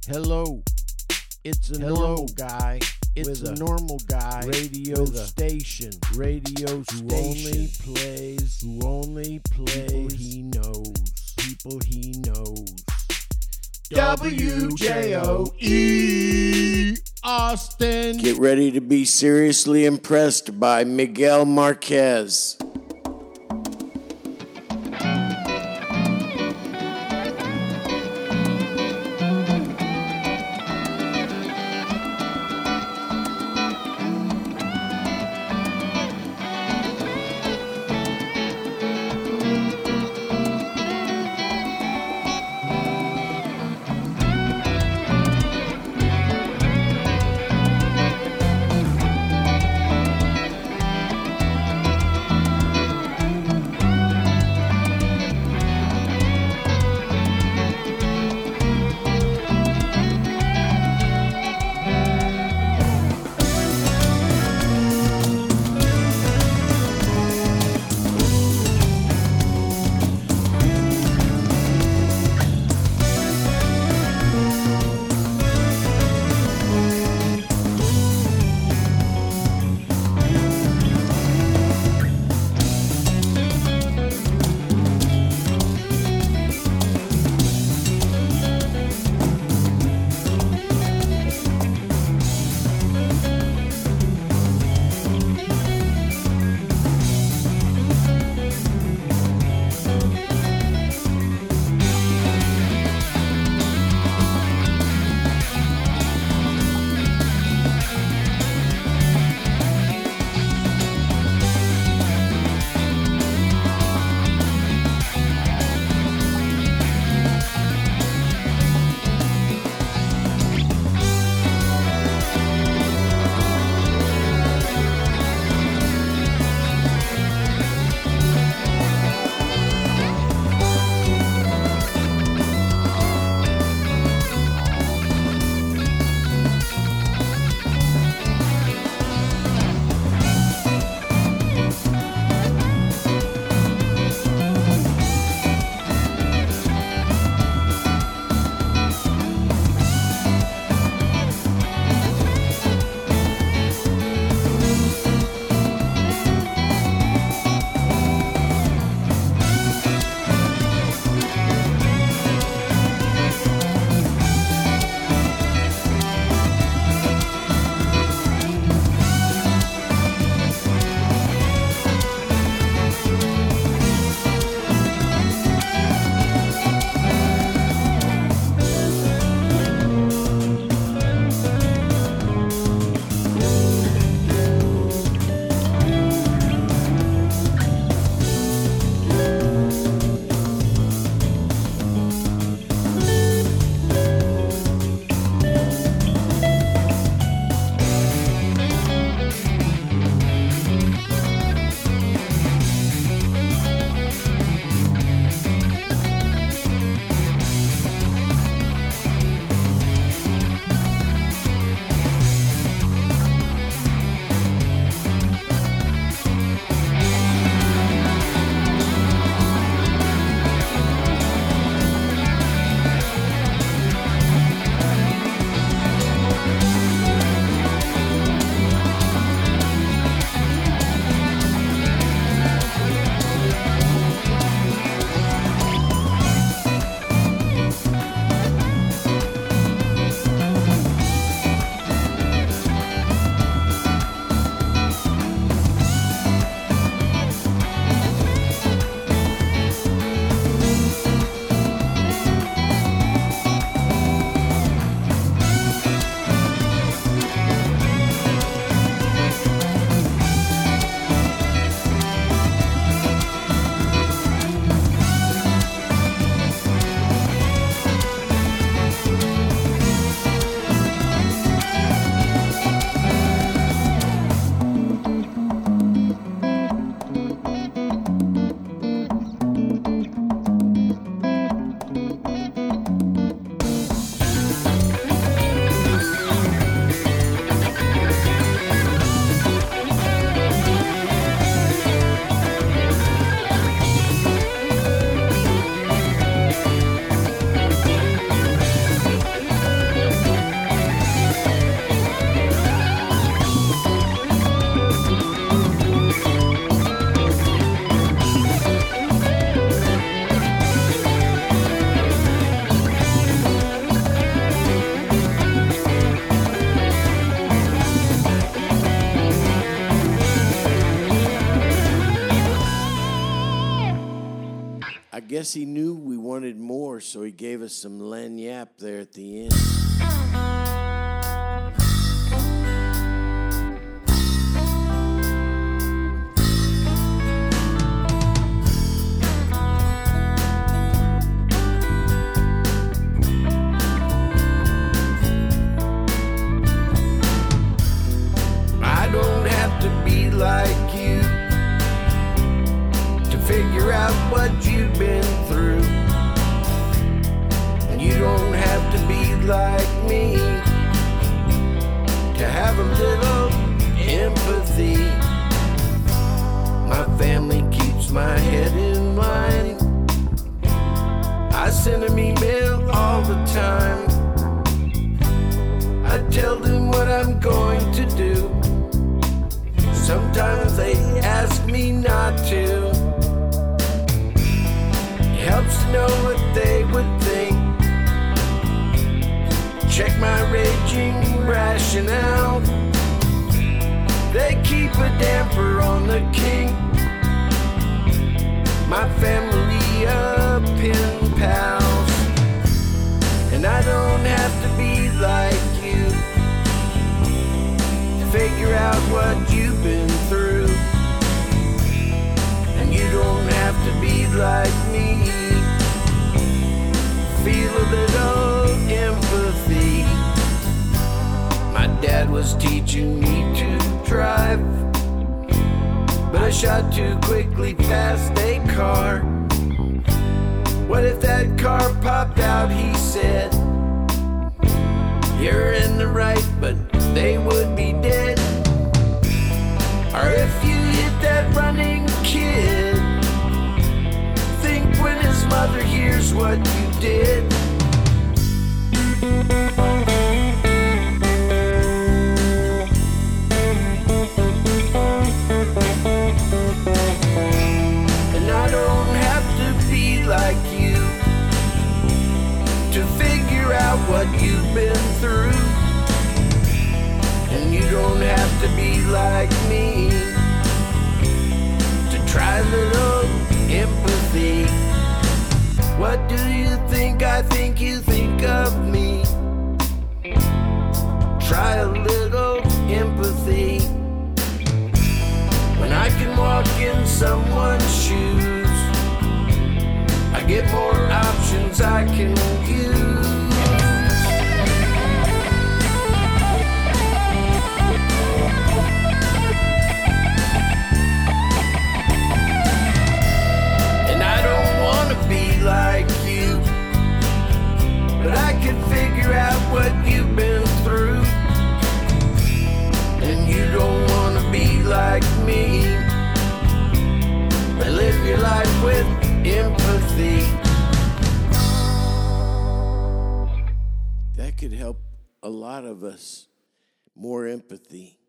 Hello, it's a normal guy. It's a normal guy. Radio station. Radio station. Who only plays people he knows. People he knows. WJOE Austin. Get ready to be seriously impressed by Miguel Marquez. guess he knew we wanted more, so he gave us some lagniappe there at the end. I don't have to be like you to figure out what you've been through. And you don't have to be like me to have a little empathy. My family keeps my head in line. I send them email all the time. I tell them what I'm going to do. Sometimes they ask me not to. It helps to know what they would think. Check my raging rationale. They keep a damper on the king. My family of pen pals. And I don't have to be like you to figure out what you've been through. And you don't have to be like me. Feel a little empathy. My dad was teaching me to drive, but I shot too quickly past a car. What if that car popped out, he said. You're in the right, but they would be dead. Or if you hit that running kid, think when his mother hears what you did. And I don't have to be like you to figure out what you've been through. And you don't have to be like me to try a little empathy. What do you think I think you think of me? Try a little empathy. When I can walk in someone's shoes, I get more options I can use. And I don't want to be like you, but I can figure out what you've been through. And you don't want to be like me, but live your life with empathy. That could help a lot of us. More empathy.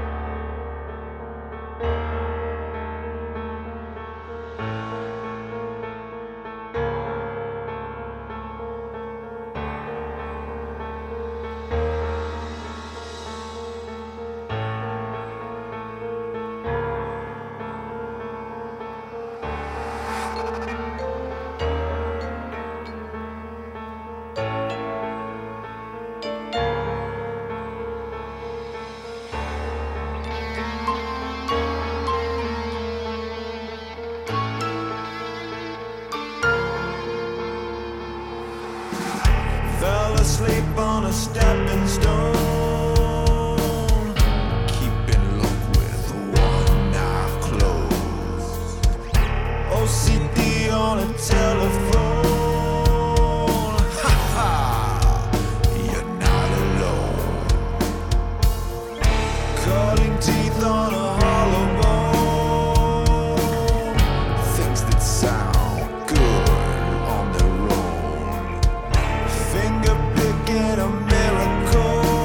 Fell asleep on a stepping stone, keeping look with one eye closed. OCD on a telephone. Ha ha, you're not alone. Cutting teeth on a hollow bone. Things that sound good on their own. Finger picking a miracle.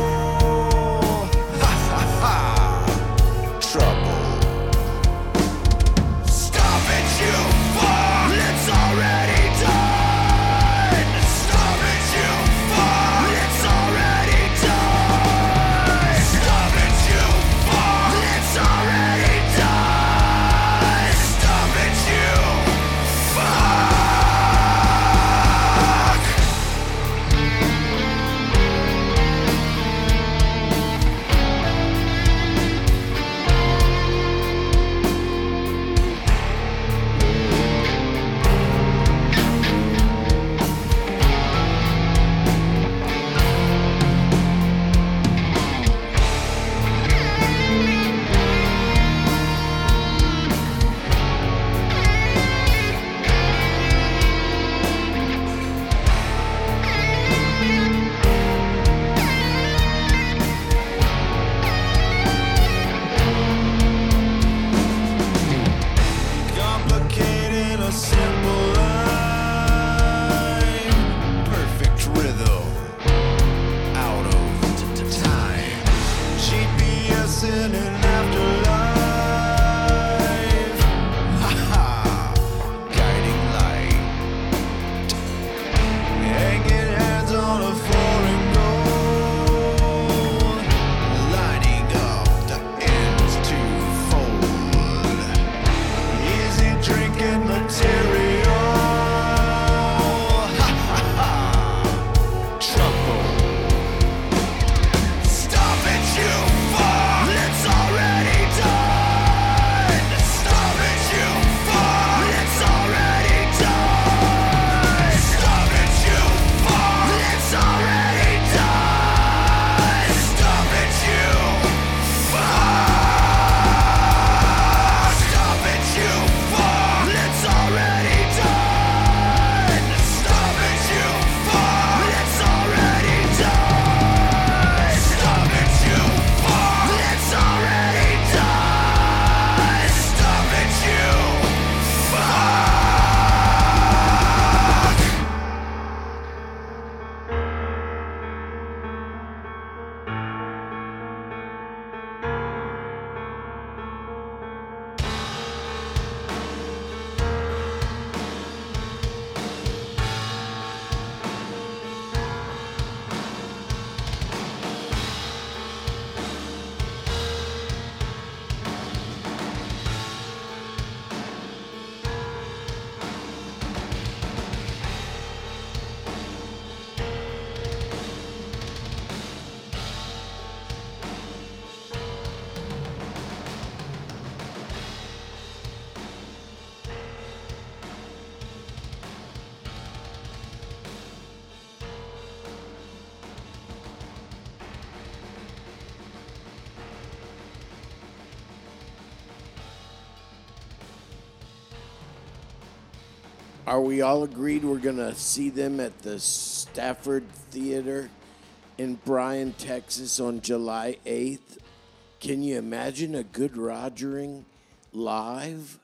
Are we all agreed we're going to see them at the Stafford Theater in Bryan, Texas on July 8th? Can you imagine a good Rogering live?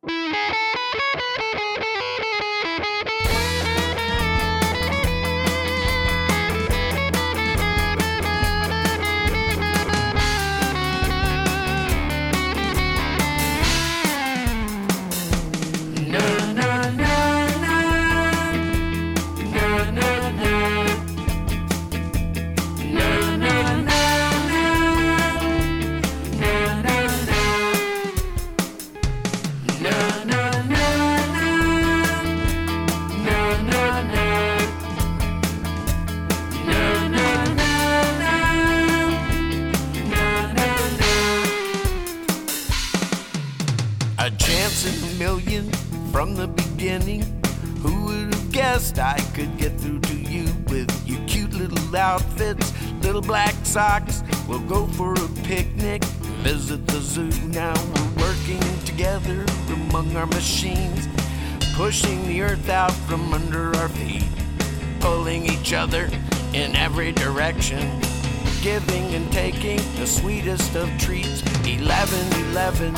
A chance in a million from the beginning. Who would have guessed I could get through to you with your cute little outfits, little black socks? We'll go for a picnic, visit the zoo. Now we're working together among our machines, pushing the earth out from under our feet, pulling each other in every direction, giving and taking the sweetest of treats. 11:11.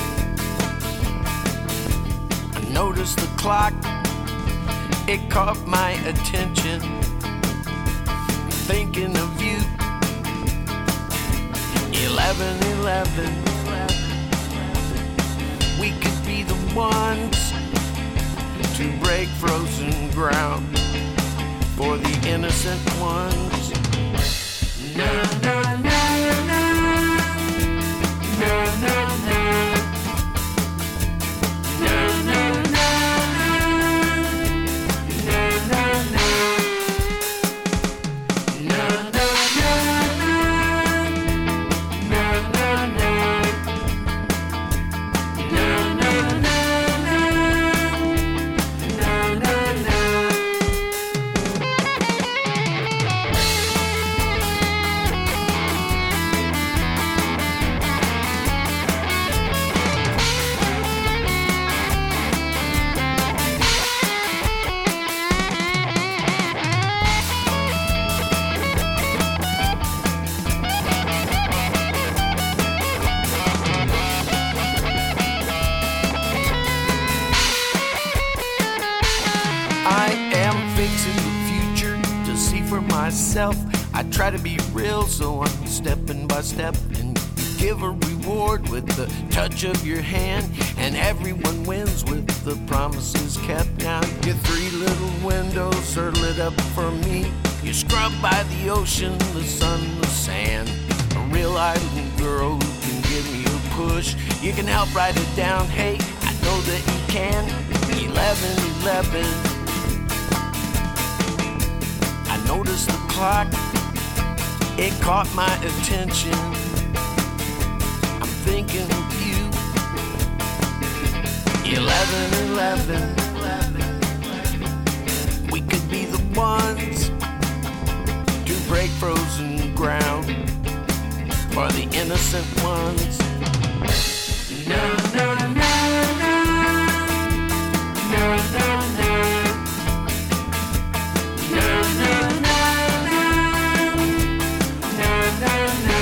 Notice the clock, it caught my attention. Thinking of you. 11:11. We could be the ones to break frozen ground for the innocent ones. Na na na na na na na. I try to be real, so I'm stepping by step, and you give a reward with the touch of your hand, and everyone wins with the promises kept. Now your three little windows are lit up for me. You scrub by the ocean, the sun, the sand. A real island girl who can give me a push. You can help write it down, hey, I know that you can. 11:11. I noticed the clock, it caught my attention. I'm thinking of you. 11:11. We could be the ones to break frozen ground for the innocent ones. No, no, no, no, no, no, no. No, no, no, no, no, no, no.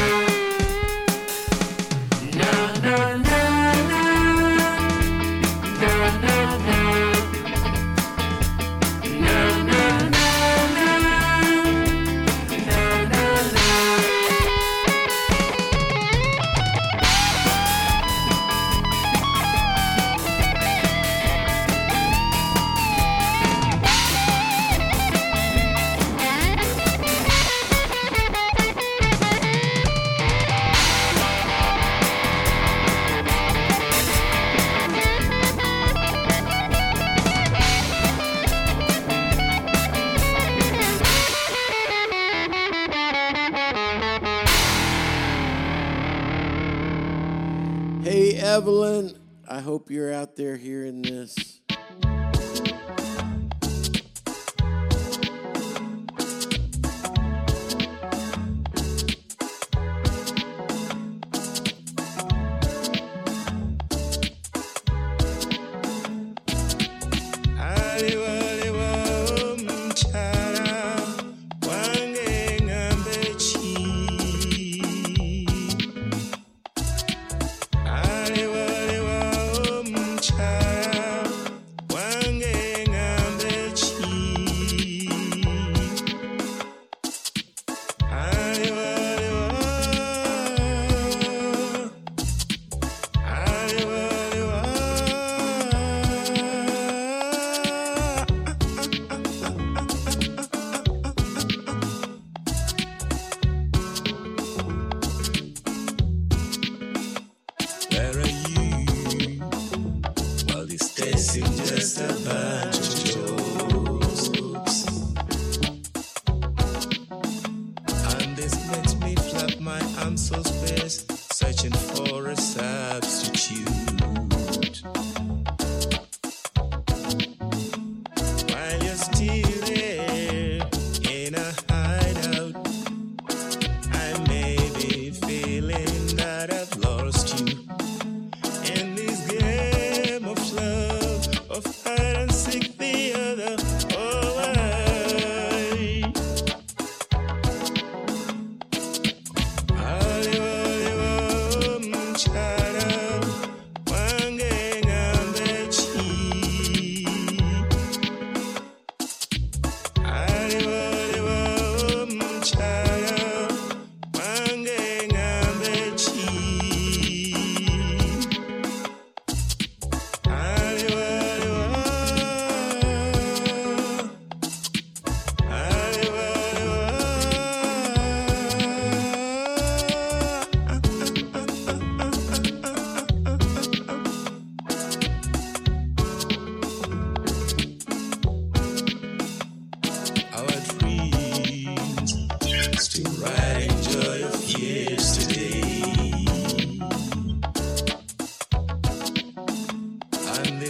No, no, no, no, no, no, no. No, no, no, no, no, no, no. Hey, Evelyn, I hope you're out there hearing this.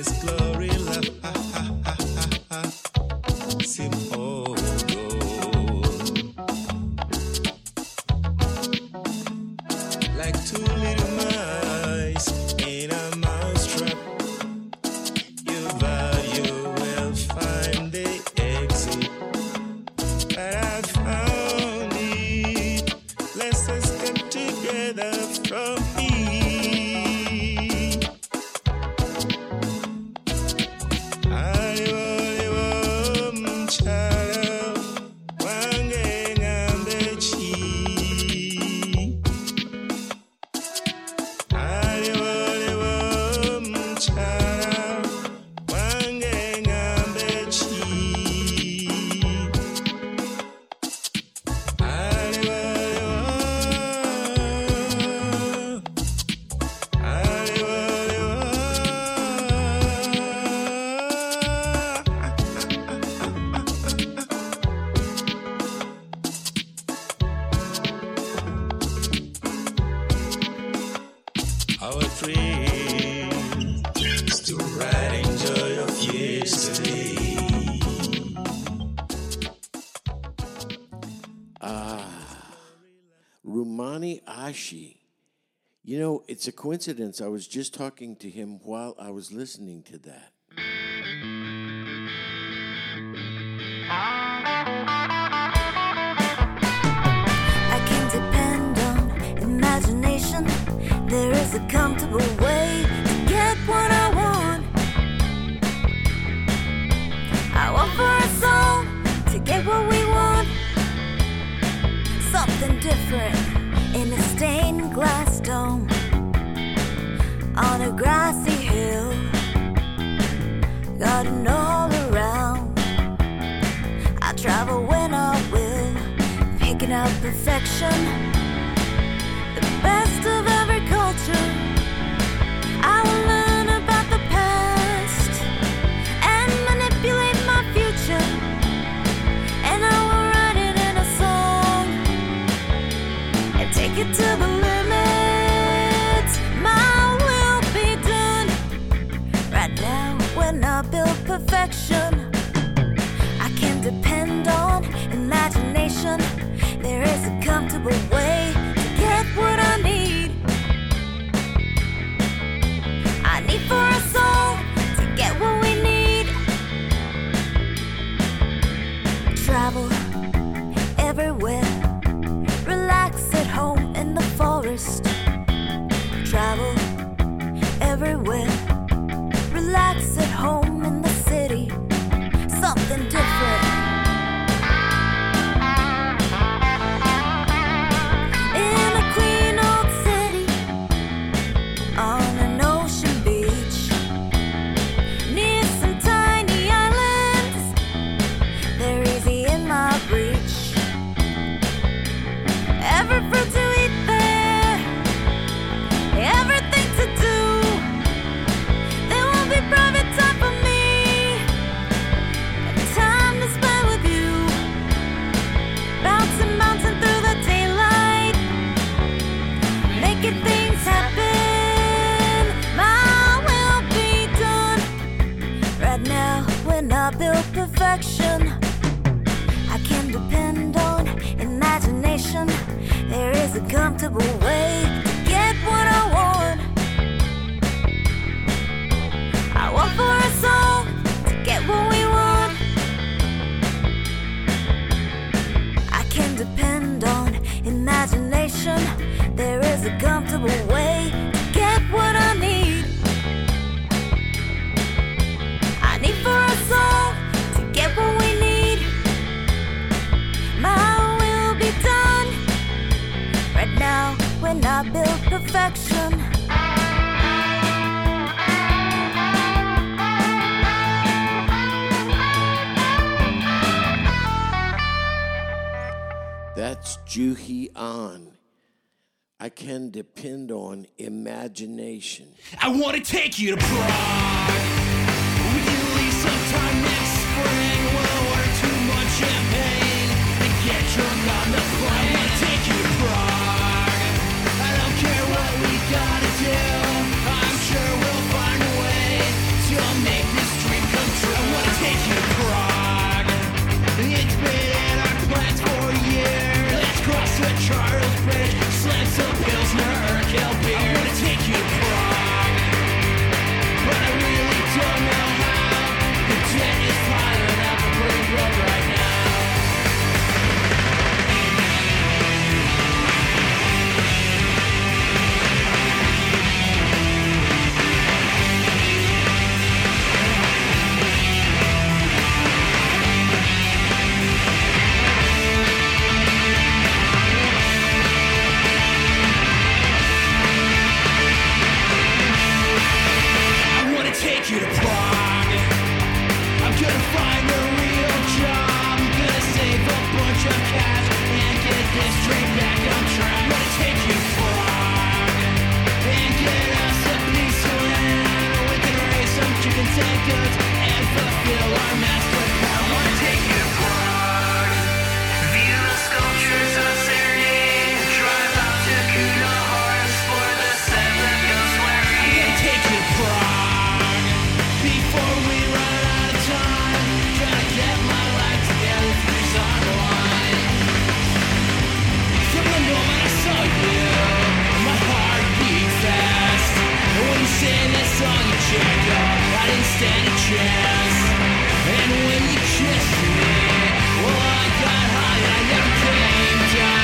his glory, love, him hold on. Like two little mice in a mousetrap, you will find the exit. But I found it. Let's escape together from here. Our dream is to ride in joy of yesterday. Rumani Ashi. You know, it's a coincidence. I was just talking to him while I was listening to that. I can depend on imagination. There is a comfortable way to get what I want. I want for us all to get what we want. Something different in a stained glass dome on a grassy hill, garden all around. I travel when I will, picking up perfection, the best of every culture. I will learn about the past and manipulate my future, and I will write it in a song and take it to the limit. My will be done. Right now, when I build perfection, I can depend on imagination. There is a comfortable way to get what I need. I need for us all to get what we need. Travel everywhere, relax at home in the forest. Travel everywhere, relax at home in the city. Something different. In a clean old city, on an ocean beach, near some tiny islands, they're easy in my reach. Every fruit to eat there, everything to do. There will be private time for me, and time to spend with you. Bouncing mountain through the daylight, making things happen. My will be done. Right now, when I build perfection, I can depend on imagination. There is a comfortable way to get what I want. I want for us all to get what we want. I can depend on imagination. There is a comfortable way to get what I need. I need for us all to get what we need. My will be done. Right now, when I build perfection. That's Juhi An. I can depend on imagination. I want to take you to Prague. We can leave sometime next spring. We'll order too much champagne and get drunk on the plane. I want to take you to Prague. I don't care what we gotta do. I'm sure we'll find a way to goods and fulfill our master plan. I wanna take you to Prague, view the sculptures of Syrian, drive out to Kandahar, explore the seven ghost wearing. I'm gonna take you to Prague before we run out of time. Trying to get my life together through online. From the moment I saw you, my heart beat fast. And when you sang that song, you checked up, I didn't stand a chance. And when you kissed me, well, I got high and I never came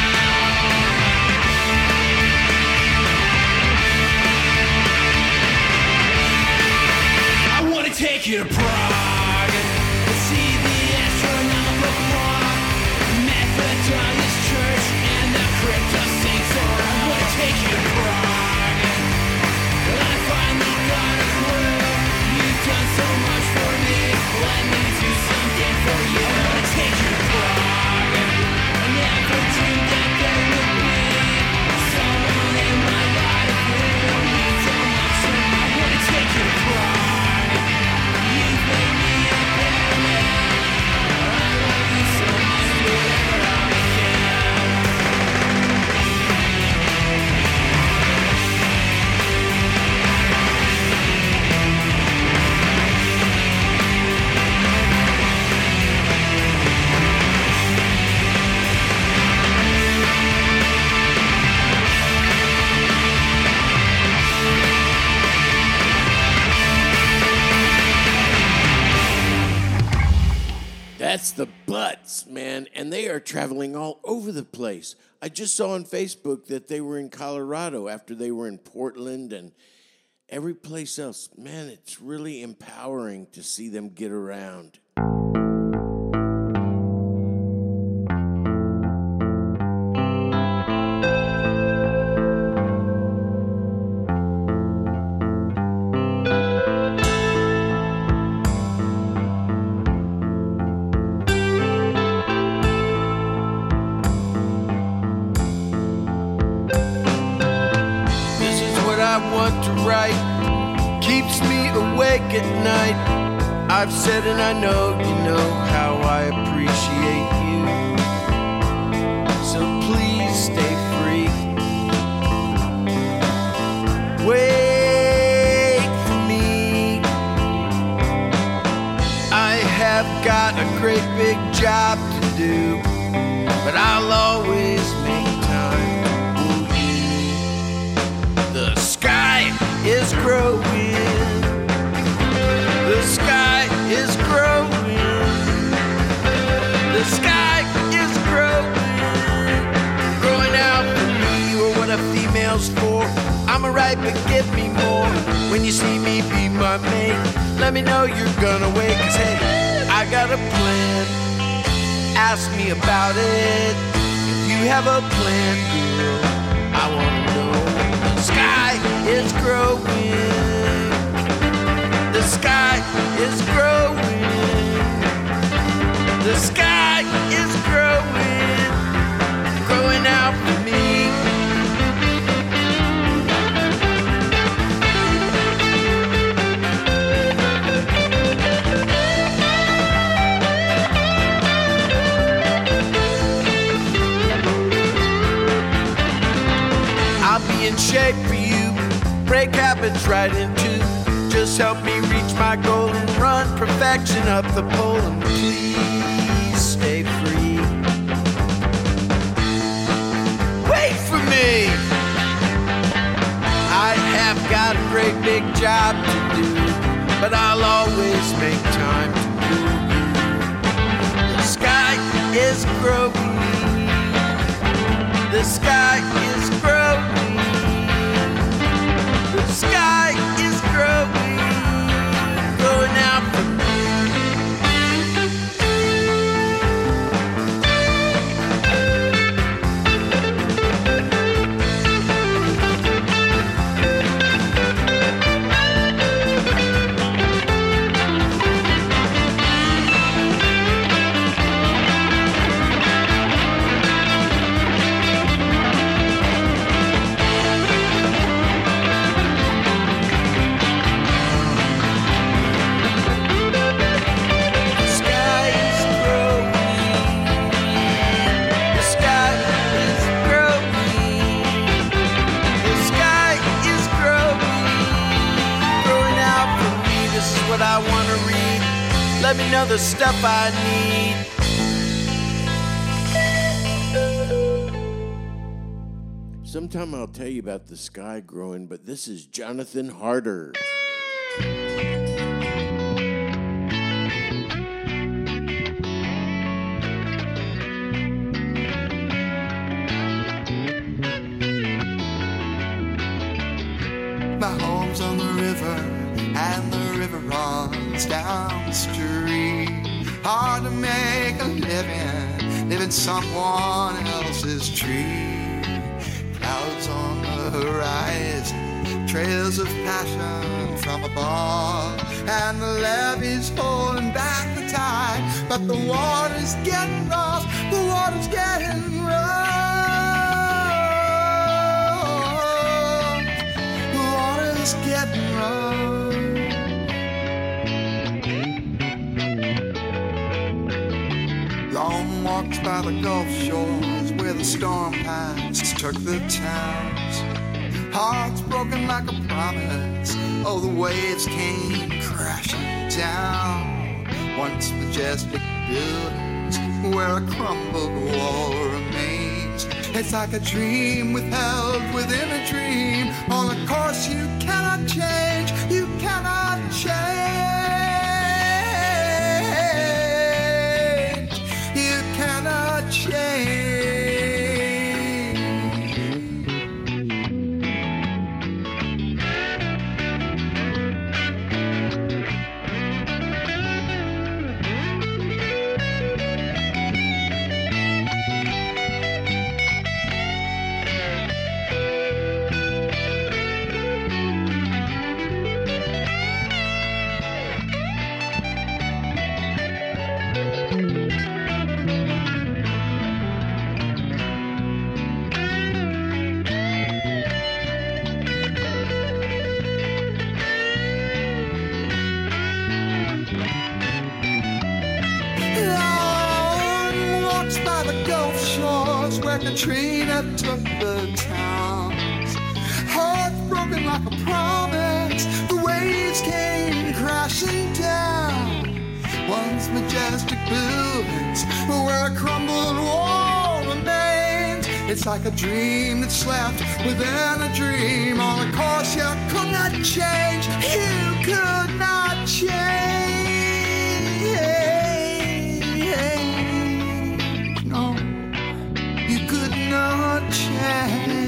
down. I wanna take you to Prague and see the astronomical clock, Methodist Church, and the crypt of St. Thor. I wanna take you to Prague, and I finally got a clue. You've done so much for me, let me do something for you. I wanna take you to Prague. I never dreamed that there would be someone in my life who means so much to me. I wanna take you to Prague. You've made me a better man. I love you so much, do whatever I can. That's the Butts, man, and they are traveling all over the place. I just saw on Facebook that they were in Colorado after they were in Portland and every place else. Man, it's really empowering to see them get around. This is what I want to write. Keeps me awake at night. I've said and I know you know how I appreciate you. So please stay free. Wait for me. I have got a great big job to do, but I'll always make time for you. The sky is growing. The sky is growing. The sky is growing. Growing out for me, or what a female's for. I'm alright, but give me more. When you see me be my mate, let me know you're gonna wait. 'Cause hey, I got a plan. Ask me about it. If you have a plan, girl, I wanna know. The sky is growing. The sky is growing. The sky is growing. Growing out for me. I'll be in shape for you. Break habits right in two. Just help me reach my goal and run perfection up the pole. And please stay free. Wait for me. I have got a great big job to do, but I'll always make time to do you. The sky is growing. The sky is growing. The sky is growing. Growing out for me. Let me know the stuff I need. Sometime I'll tell you about the sky growing, but this is Jonathan Harder. My home's on the river, and the river runs down the street. Hard to make a living someone else's tree. Clouds on the horizon, trails of passion from above, and the levee's holding back the tide, but the water's getting rough, the water's getting rough. The water's getting rough. Long walks by the Gulf shores where the storm paths took the towns. Hearts broken like a promise. Oh, the waves came crashing down. Once majestic buildings where a crumbled wall remains. It's like a dream withheld within a dream. On a course you cannot change. You cannot change. You cannot change. Katrina took the towns. Hearts broken like a promise. The waves came crashing down. Once majestic buildings where a crumbled wall remains. It's like a dream that slept within a dream. On a course you could not change. You could not change. No. You could not change.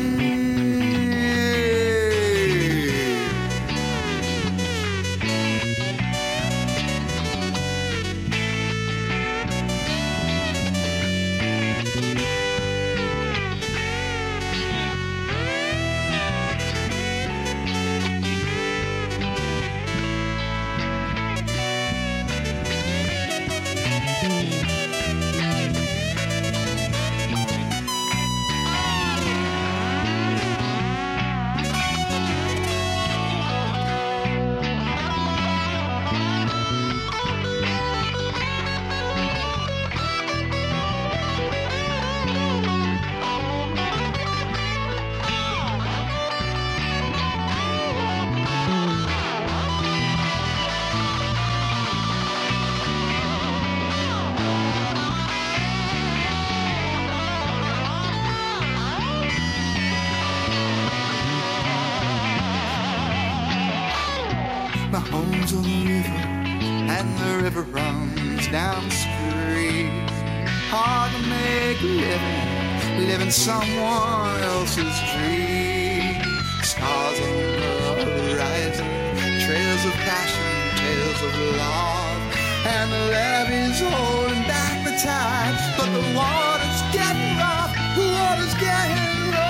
My home's on the river, and the river runs downstream. Hard to make a living someone else's dream. Stars on the horizon, trails of passion, tales of love, and the levee's holding back the tide, but the water's getting rough, the water's getting rough.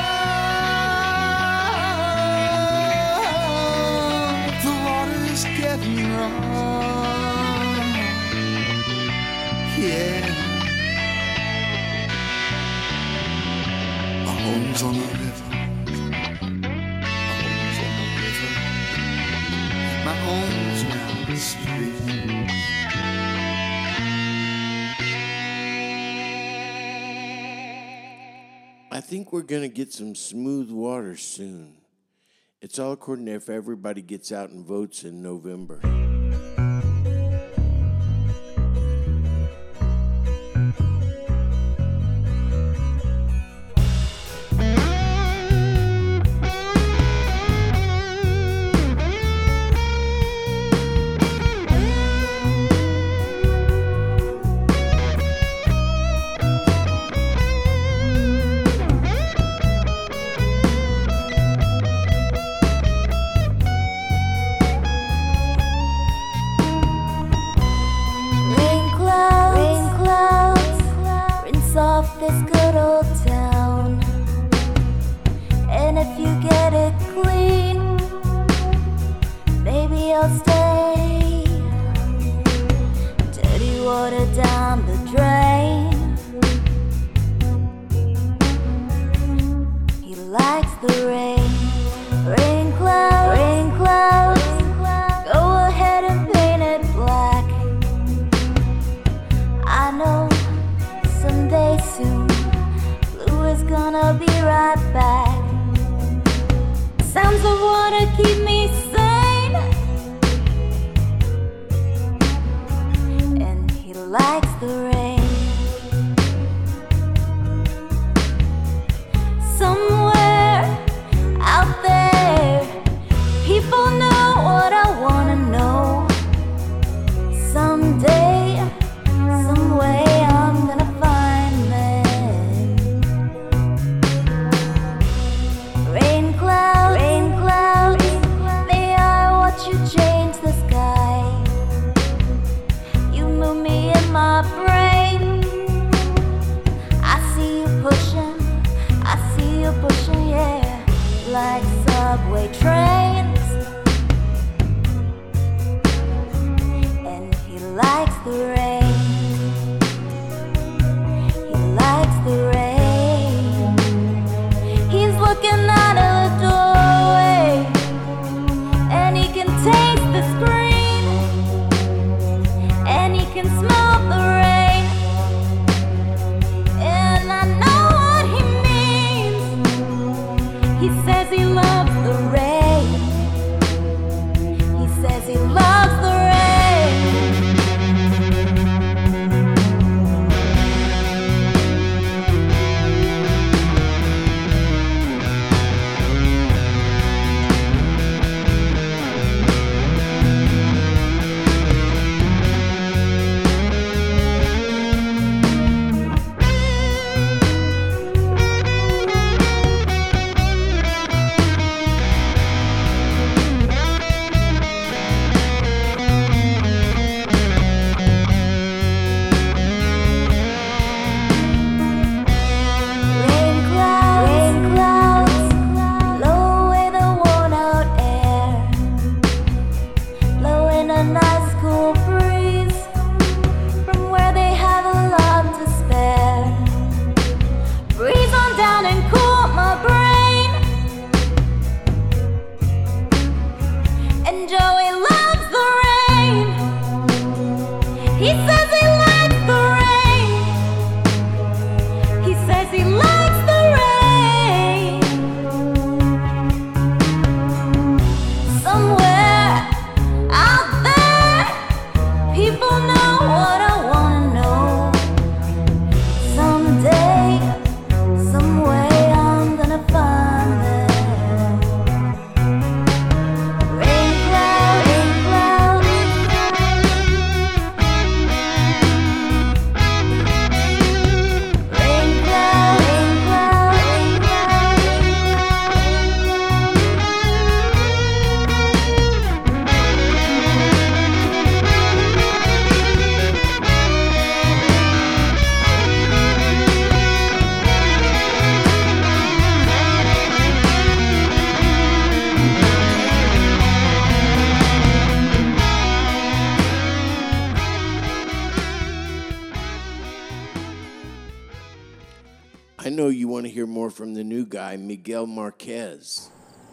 Getting wrong, yeah. My home's on the river. My home's on the river. My home's down the street. I think we're gonna get some smooth water soon. It's all according to if everybody gets out and votes in November. water down the drain. He likes the rain. Rain clouds, go ahead and paint it black. I know someday soon blue is gonna be right back. Sounds of water keep me sane, and he likes the rain. Somewhere out there, people know what I wanna know. Someday, some way, I'm gonna find them. Rain clouds, they are what you change the sky. You move me in my brain. I see you pushing, yeah, like subway trains. And he likes the rain. He likes the rain. He's looking out of the doorway, and he can taste the screen, and he can smell the rain. And I know what he means. He says he loves the rain. He says he loves the rain. Rain clouds, blow away the worn out air, blow in a nice cool breeze from where they have a lot to spare. Breeze on down and cool my brain. And Joey loves the rain. He says he likes the rain. He says he likes the rain. Somewhere out there, people know what I wanna know. Someday, some way, I'm gonna find them. Rain clouds, rain I know you want to hear more from the new guy, Miguel Marquez.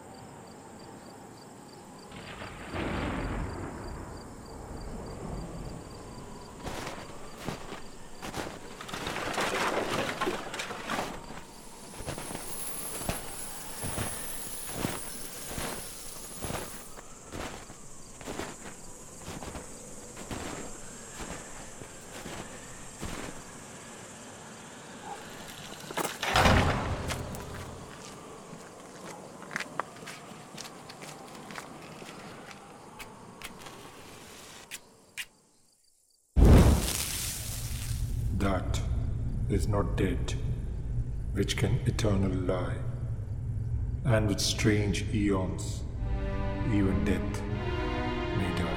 That is not dead, which can eternally lie, and with strange eons, even death may die.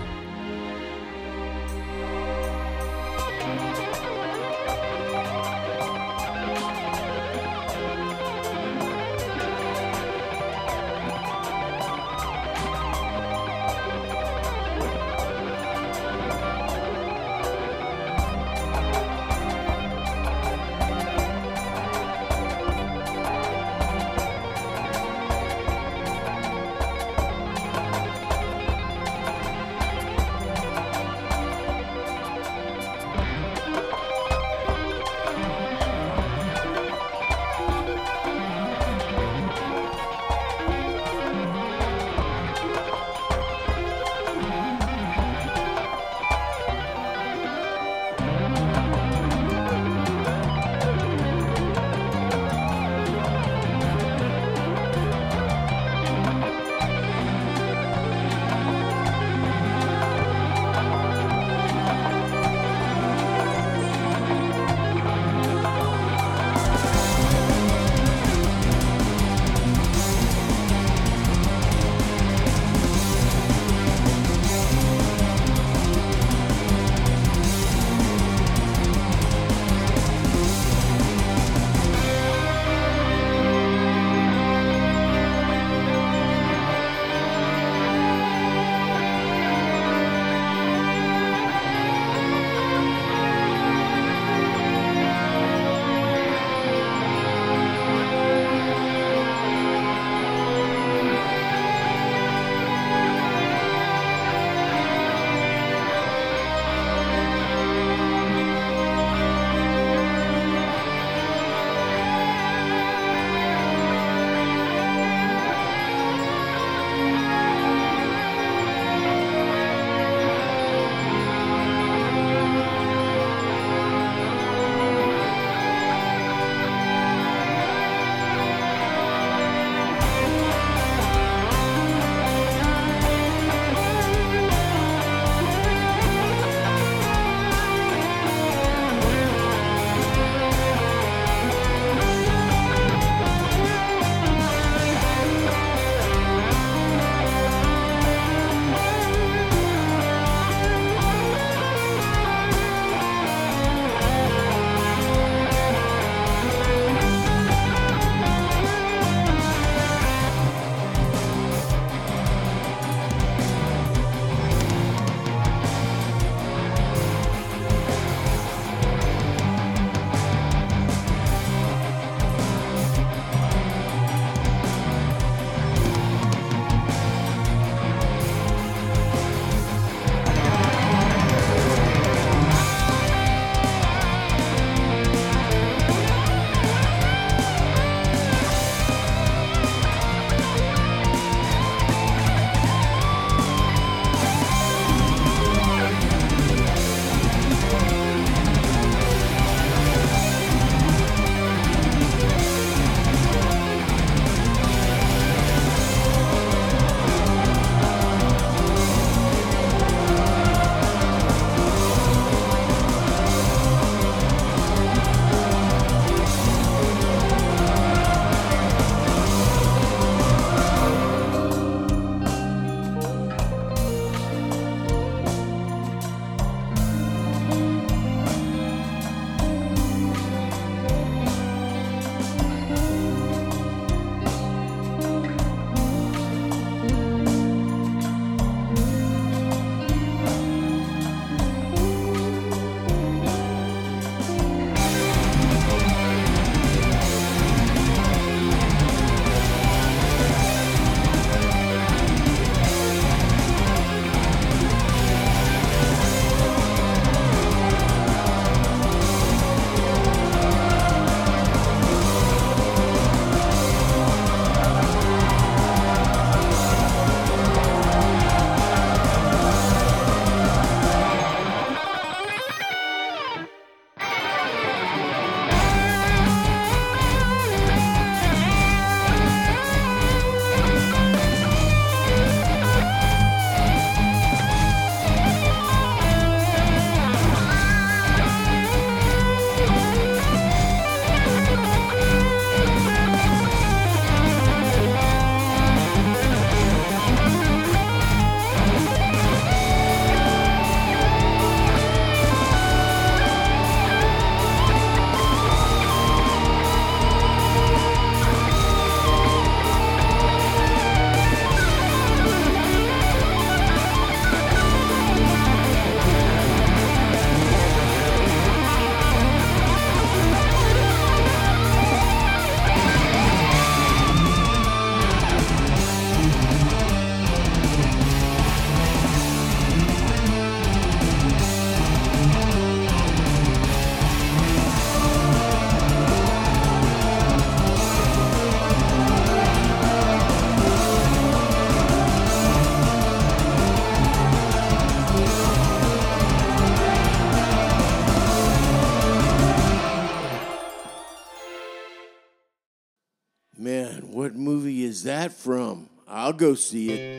that from? I'll go see it.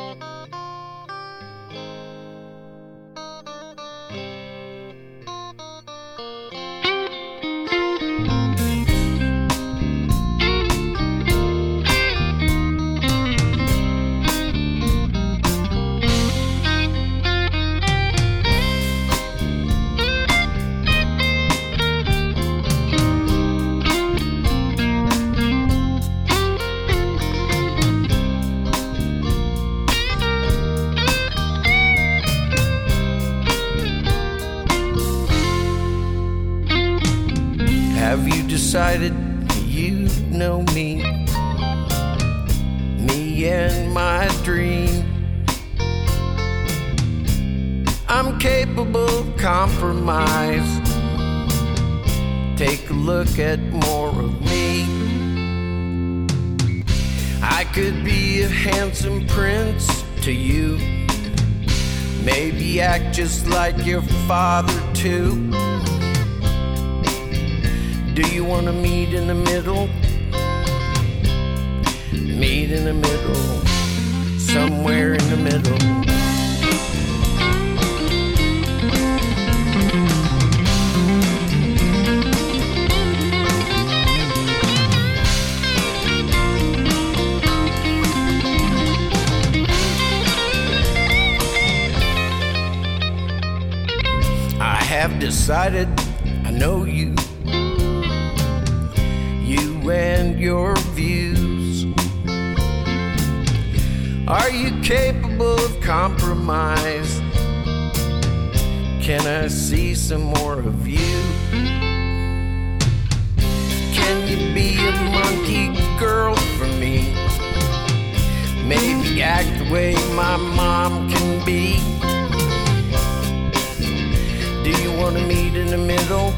Have you decided you know me? Me and my dream. I'm capable of compromise. Take a look at more of me. I could be a handsome prince to you. Maybe act just like your father too. Do you want to meet in the middle? Meet in the middle, somewhere in the middle. I have decided I know you. You and your views. Are you capable of compromise? Can I see some more of you? Can you be a monkey girl for me? Maybe act the way my mom can be. Do you want to meet in the middle?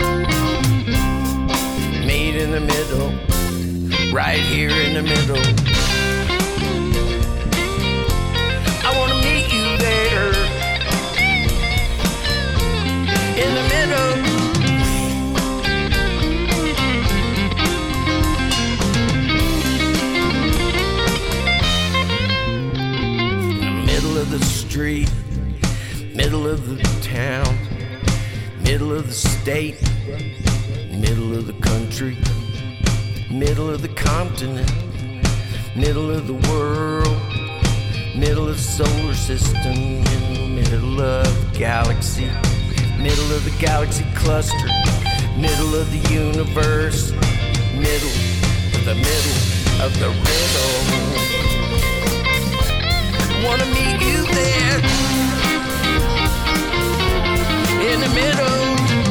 Meet in the middle, right here in the middle. I want to meet you there, in the middle. In the middle of the street, middle of the town, middle of the state, middle of the country, middle of the continent, middle of the world, middle of the solar system, in the middle of the galaxy, middle of the galaxy cluster, middle of the universe, middle of the riddle. Wanna meet you there, in the middle.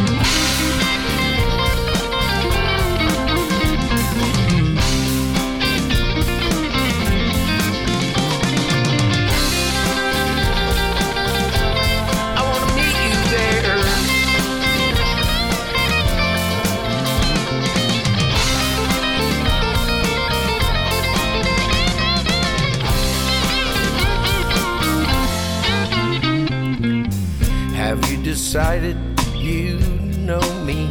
Have you decided you know me?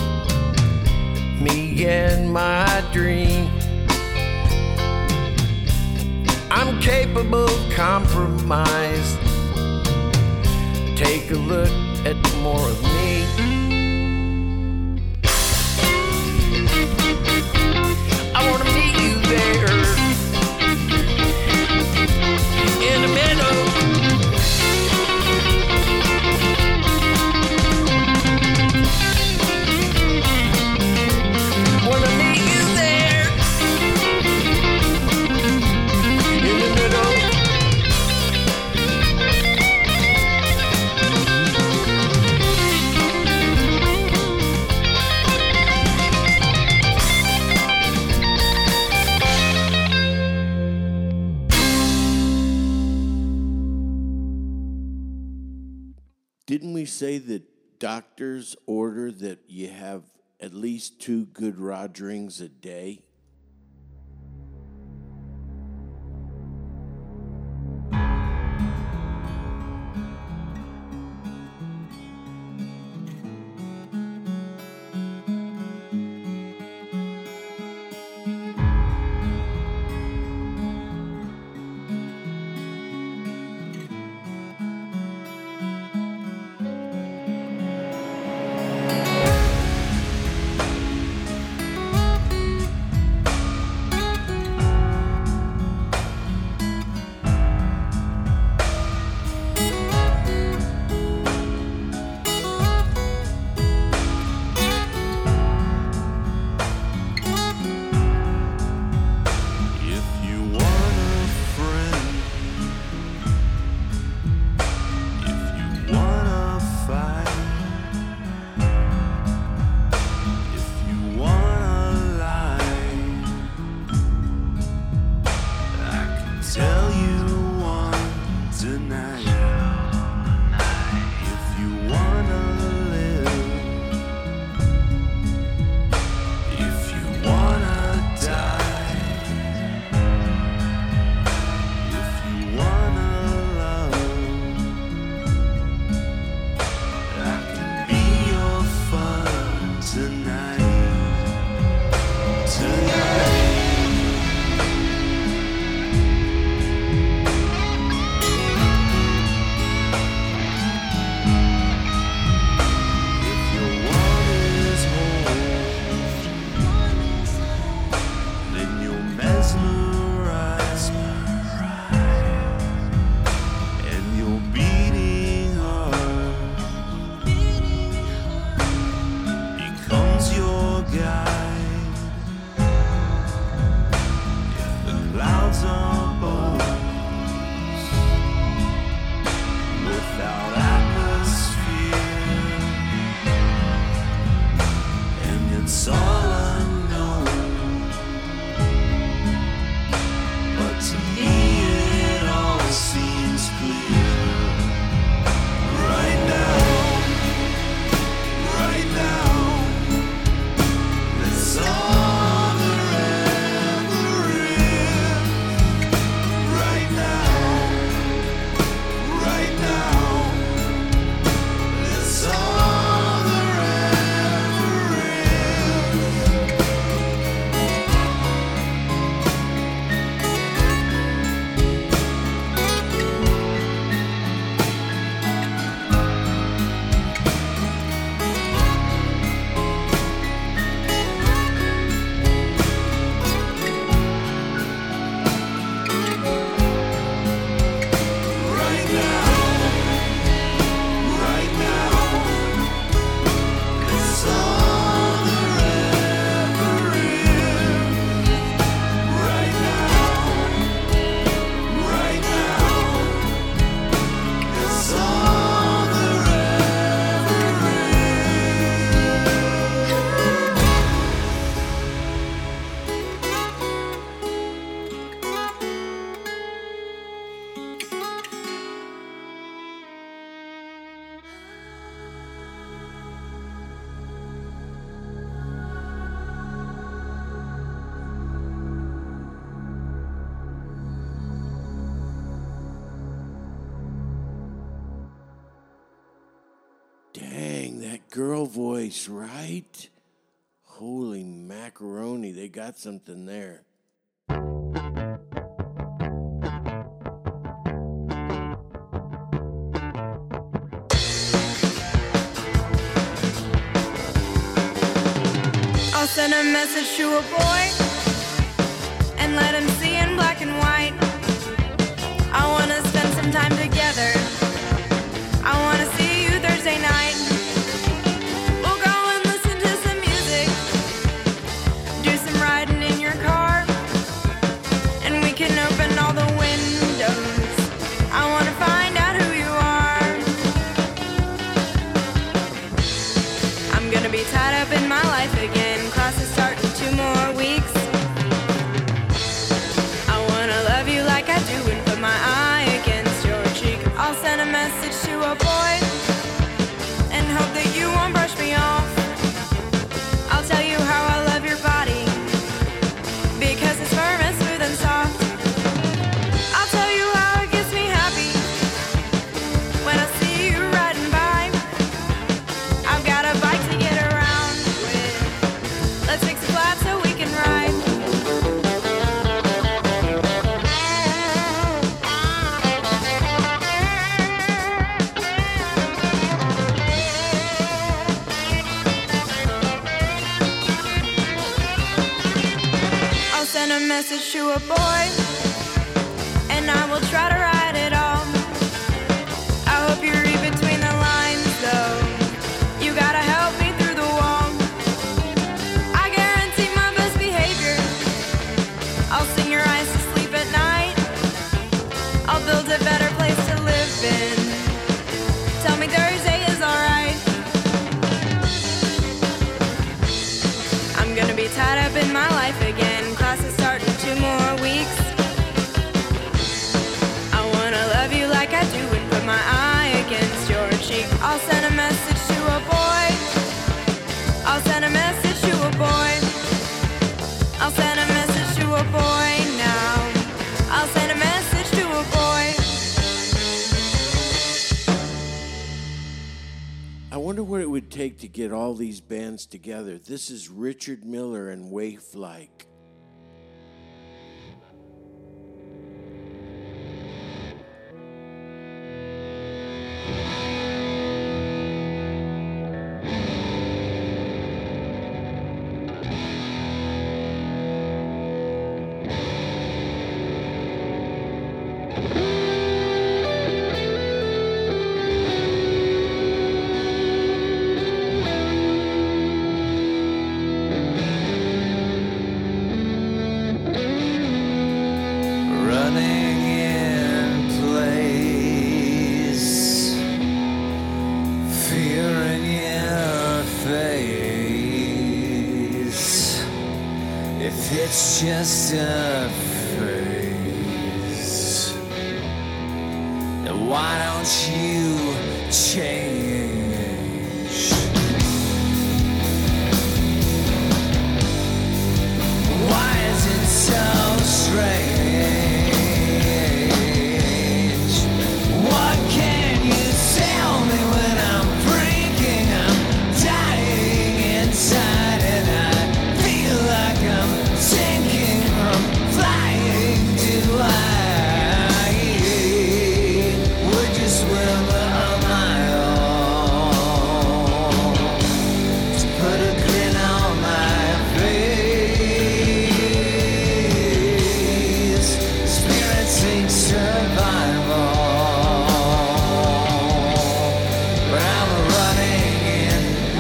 Me and my dream. I'm capable of compromise. Take a look at more of me. I want to meet you there, in the middle. Didn't we say that doctors order that you have at least 2 good rogerings a day? without atmosphere, and it's all unknown. But to me it all seems clear. Right now, that's all there ever is. Right now, that's all there ever is. Right now, that's all there ever is. Right now, that's all there ever Dang, that girl voice, right? Holy macaroni, they got something there. I'll send a message to a boy and let him see in black and white. I wanna spend some time together. I wanna see you Thursday night. We'll go and listen to some music, do some riding in your car, and we can open all the windows. I wanna find out who you are. I'm gonna be tied up in my life again. Classes start in 2 more weeks. I wanna love you like I do and put my eye against your cheek. I'll send a message to a boy and hope that you won't brush me off. I'll tell you how I love your body because it's firm and smooth and soft. I'll tell you how it gets me happy when I see you riding by. I've got a bike to get around with. Let's fix a flat so we can ride. I'll send a message to a boy and I will try to write it all. I hope you read between the lines though. You gotta help me through the wall. I guarantee my best behavior. I'll sing your eyes to sleep at night. I'll build a better place to live in. Tell me Thursday is alright. I'm gonna be tied up in my life again. Classes start in 2 more weeks. I wanna love you like I do and put my eye against your cheek. I'll send a message to a boy. I'll send a message to a boy. I'll send a message to a boy now. I'll send a message to a boy. I wonder what it would take to get all these bands together. This is Richard Miller and Waif Like. It's just a phase. Why don't you change? Why is it so strange? What can you tell me when I'm breaking? I'm dying inside and I feel like I'm sinking from flying to high. Would you swim on my own to put a grin on my face? Spirit seeks survival, but I'm running in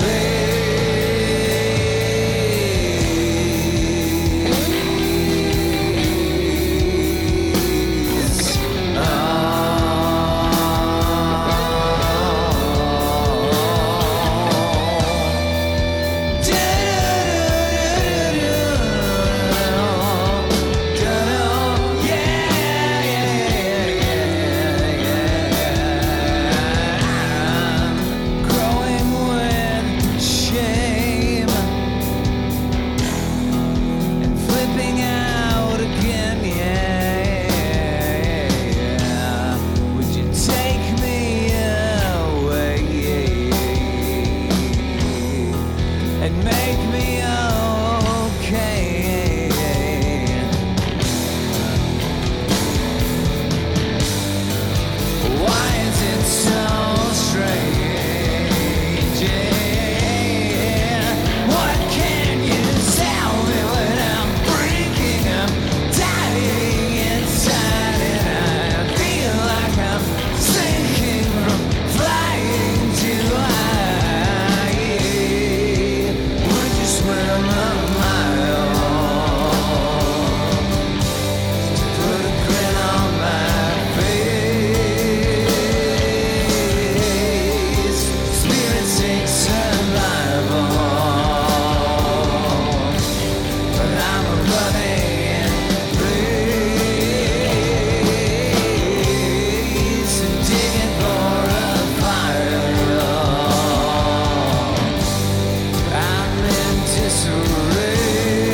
growing with shame and flipping out again, yeah. Would you take me away and make me okay? Why is it so strange? Yeah. What can you tell me when I'm breaking? I'm dying inside and I feel like I'm sinking from flying too high. Would you swim on my own to put a grin on my face? Spirit seeks survival, but I'm running in place and digging for a fire. I'm in disarray,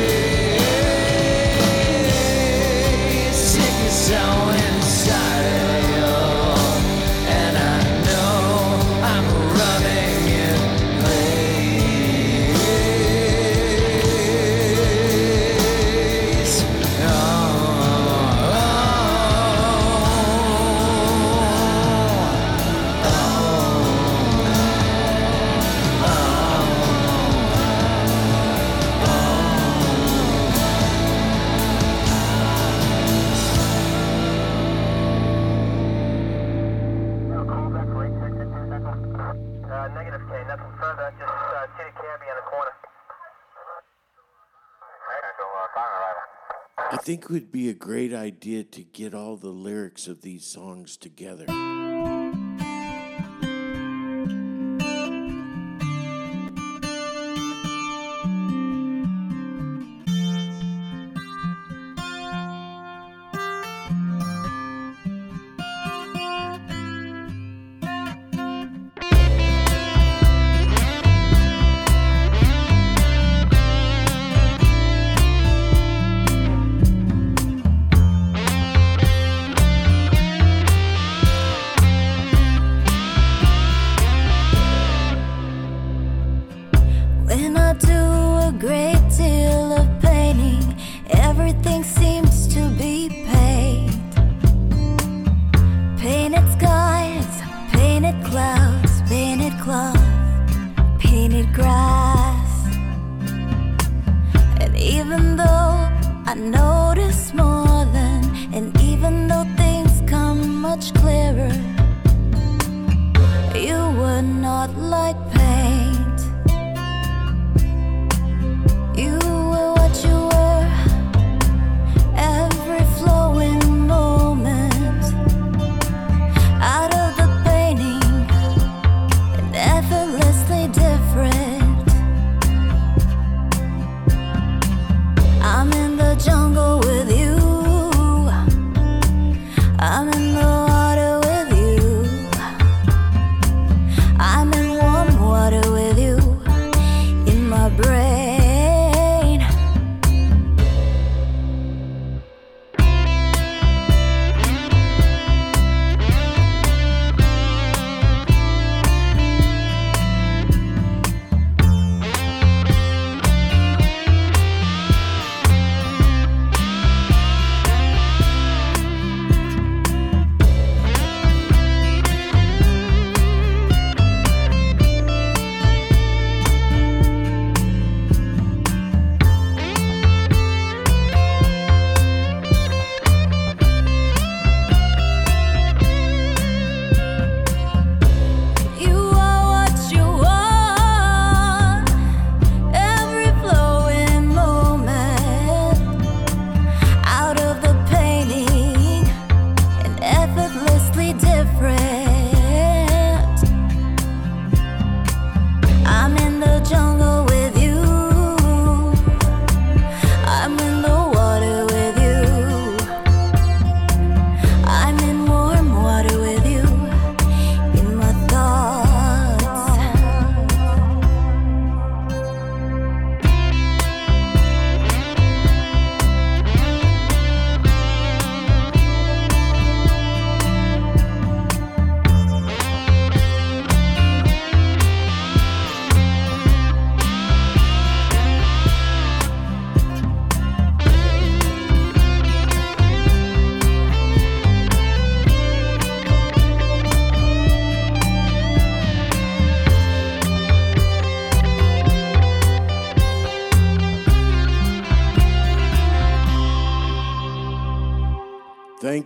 sick as so inside you, and I know I'm running in place. Negative K, nothing further, just see the cabbie on the corner. I think it would be a great idea to get all the lyrics of these songs together. When I do a great deal of painting, everything seems to be paid. Painted skies, painted clouds, painted cloth, painted grass. And even though I notice more than, and even though things come much clearer, you were not like paint. You were what you were, every flowing moment out of the painting, and effortlessly different. I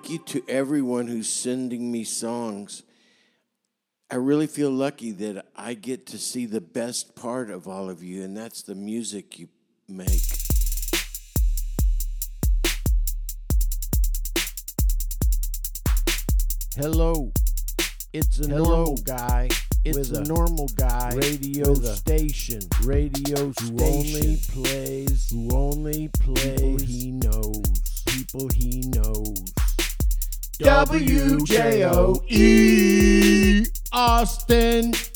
thank you to everyone who's sending me songs. I really feel lucky that I get to see the best part of all of you, and that's the music you make. Hello, it's a normal guy. It's a normal guy radio station. Radio station. Who only plays he knows. People he knows. WJOE Austin.